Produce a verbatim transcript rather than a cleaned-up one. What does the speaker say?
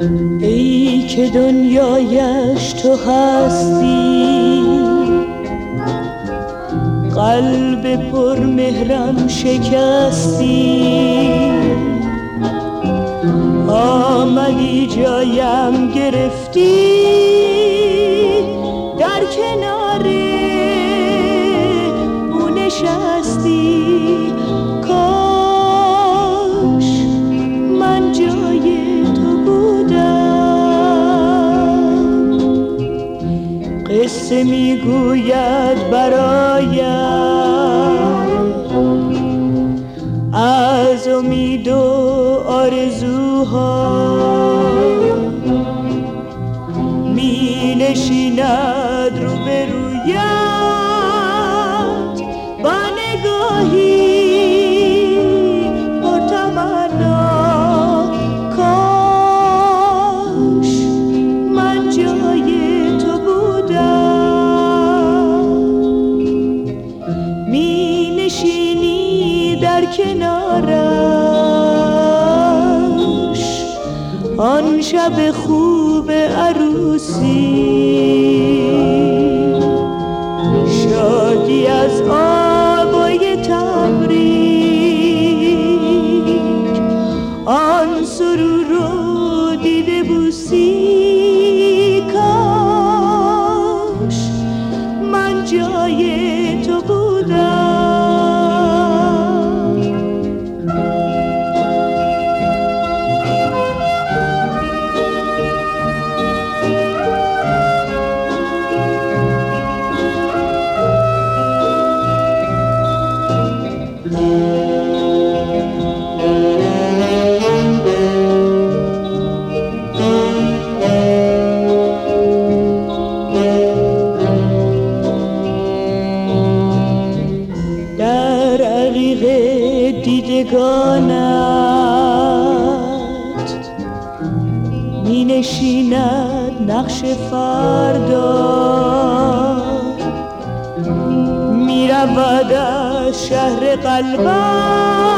ای که دنیایش تو هستی، قلب پر مهرم شکستی. آمدی جایم گرفتی، در کنار او نشستی. کاش من جای تو بودم. قصه میگوید برایم از امید و آرزوها، می نشیند روبرویت با نگاهی پرتمنا. کاش من جای تو بودم. می نشینی در کنارش آن شب خوب عروسی، شادی از آوای تبریک، آن سرور رو دیده بوسی. کاش من جای تو بودم. در عقیق دیدگانت می نشیند نقش فردا، می رود از شهر قلبم